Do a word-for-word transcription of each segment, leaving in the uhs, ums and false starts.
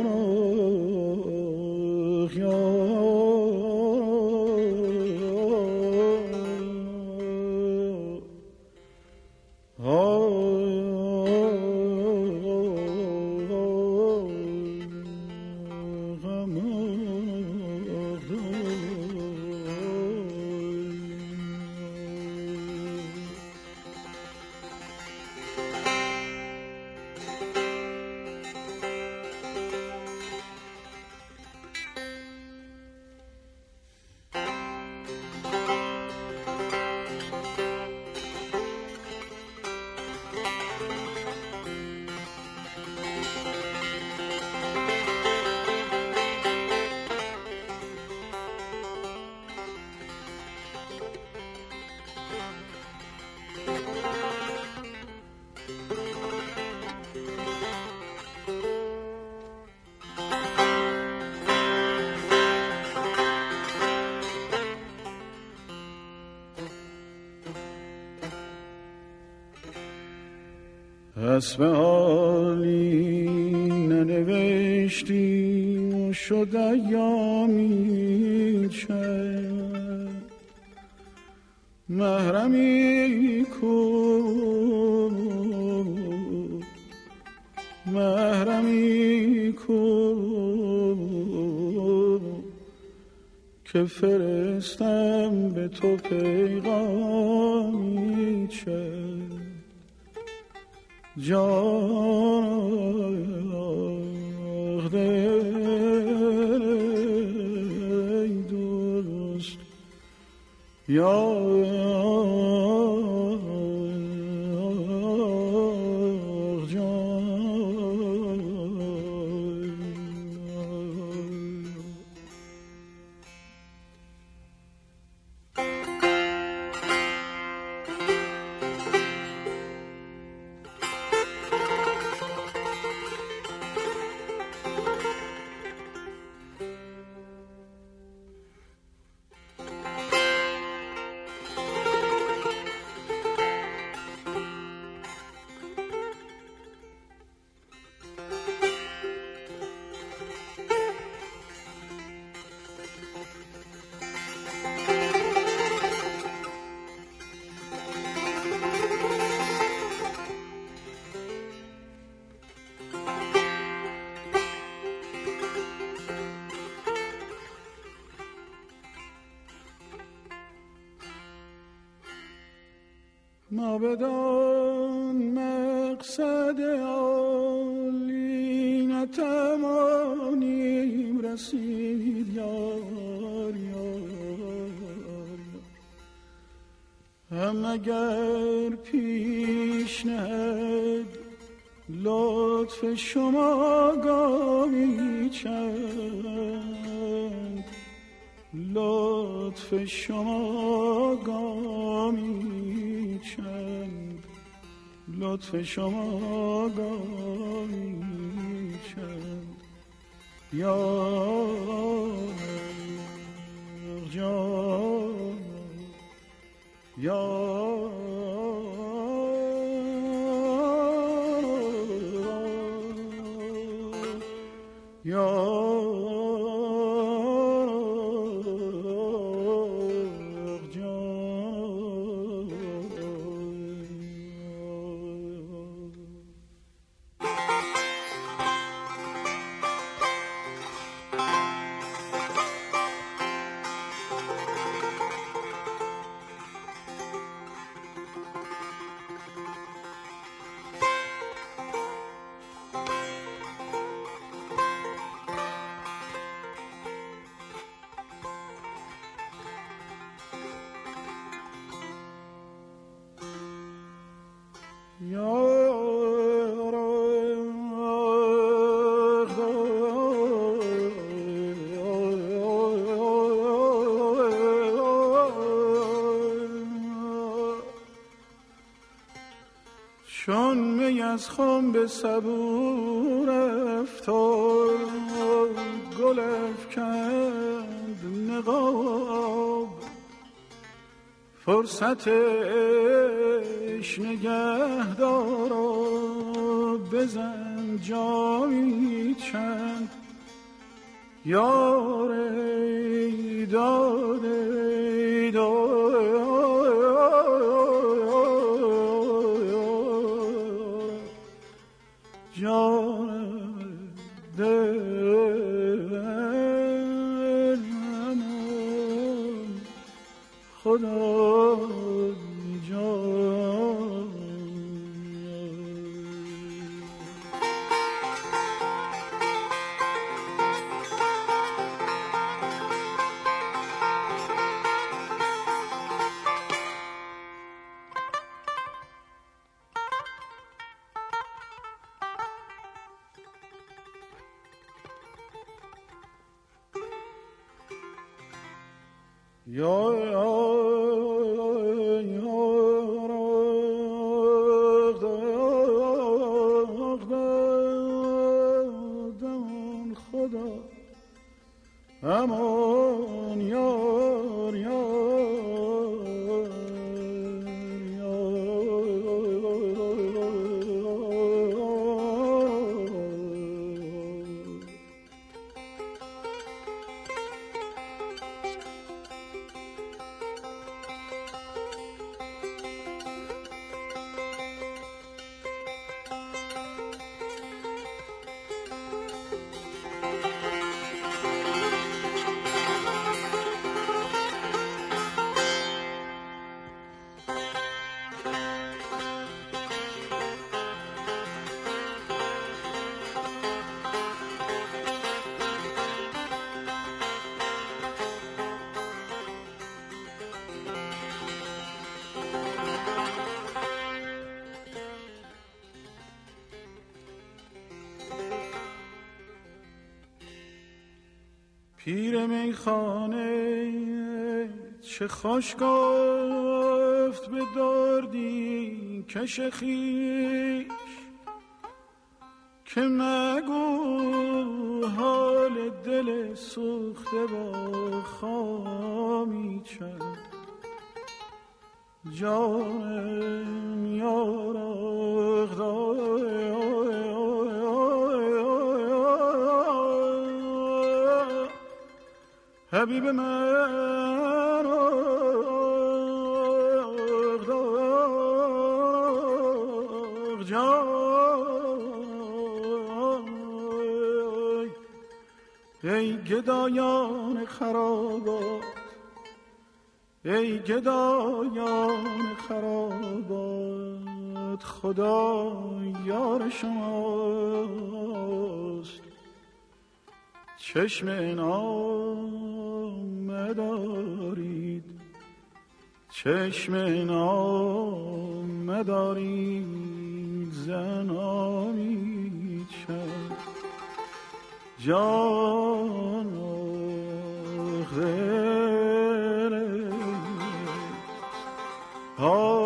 اسم عالی ننوشتیم و شد ایامی چند محرمی کو محرمی کو که فرستم به تو پیغامی چند جان آخده ای دوست یا ما بدان مقصد عالی نتوانیم رسید یار یار هم اگر پیش نهد لطف شما گامی چند لطف شما گامی چند لطف شما گامی چند یا جان یا یا چون می از خنب صبور افتاد گل افکند نقاب فرصتش نگه دارم بزن جامی چند یاری داده دار جان دلم خدا جان. یا امان یار یار پیر میخانه چه خوش گفت به دردی کش خویش که مگو حال دل سوخته با خامی چند جانم یارق حبیب من آغ داغ جای ای گدایان خرابات ای گدایان خرابات خدا یار شماست چشم نام مدارید چشم نام مدارید زنامی چند جان غیر ها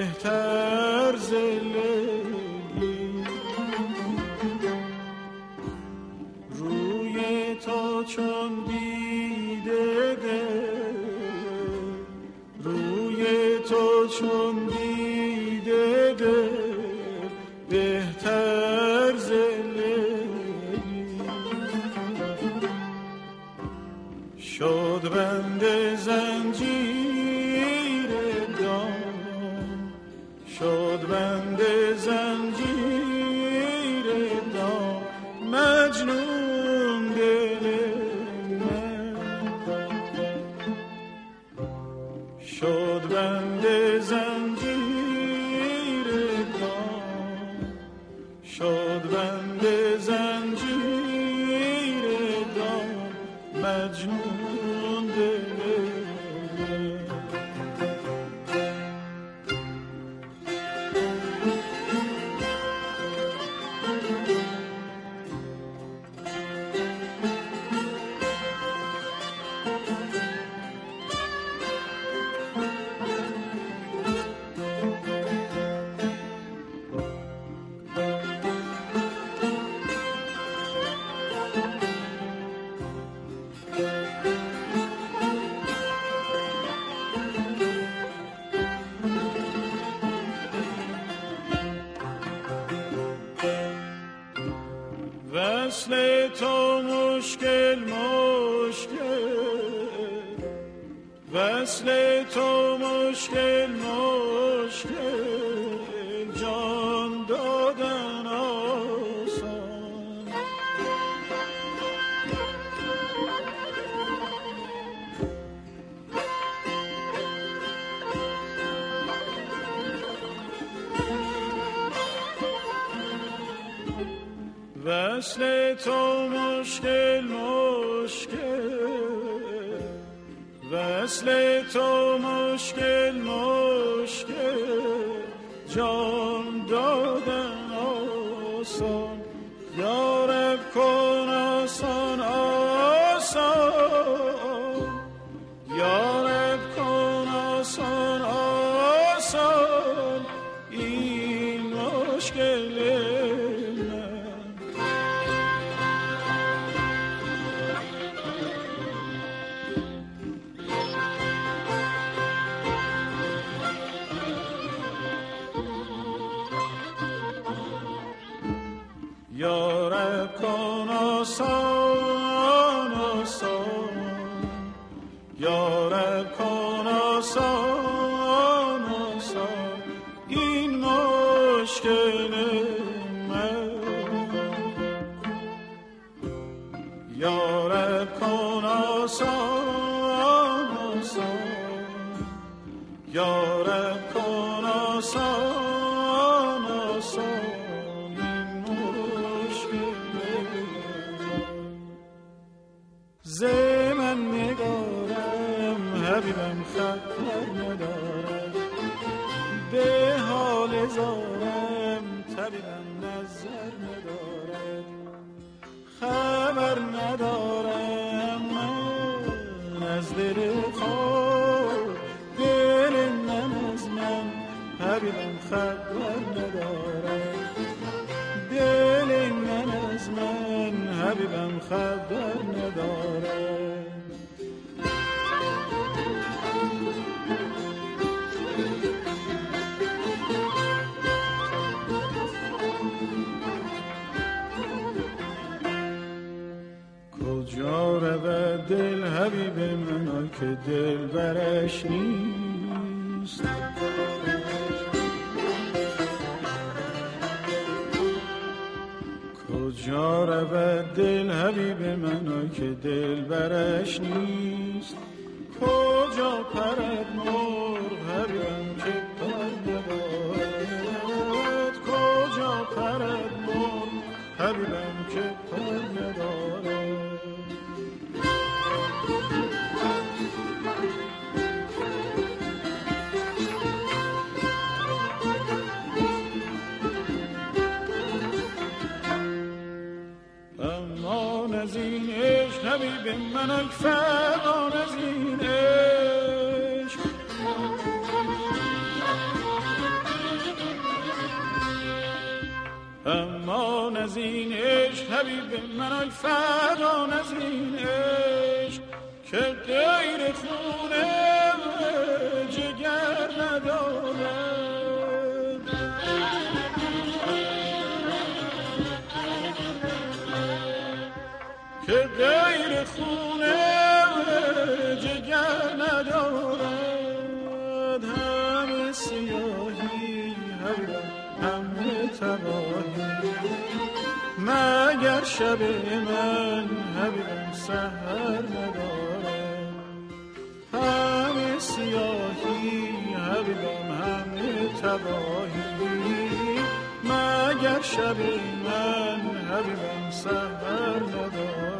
بهتر زندگی. روی تو چون دیده دل، روی تو چون دیده دل بهتر زندگی. شد بند زنجیر دام، شد بند زنجیر دام مجنون دل من. شد بند زنجیر دام، شد بند زنجیر دام مجنون دل من. وصل تو مشکل مشکل، وصل تو مشکل مشکل، جان دادن آسان. وصل تو مشکل مشکل، وصل تو مشکل مشکل، جان دادن آسان. یارب کن آسان آسان، یارب کن آسان آسان این مشکل. یارب کن آسان آسان، یارب کن آسان آسان این مشکل من. یارب کن آسان آسان، یارب کن آسان آسان زی من نگارم حبیبم خطر ندارم، به حال زارم طبیبم نظر ندارد. خبر ندارم من از دل خود، دل من از من حبیبم خبر ندارد. دل من از من حبیبم خبر نداره. کجا رود دل حبیب من که دل برش نیست؟ کجا رود دل حبیب من که دل برش نیست؟ کجا پرد مرغ حبیبم که پر ندارد؟ کجا پرد مرغ حبیبم که پر ندارد؟ از این عشق حبیب من فرمان از این عشق، اما نزین عشق حبیب من ای فردا نزین عشق که غیر خون جگر ندارد که غیر خون جگر ندارد همه سیاهی همه تباهی مگر شب من حبیبم سحر ندارد همه سیاهی حبیبم همه تباهی مگر شب من حبیبم سحر ندارد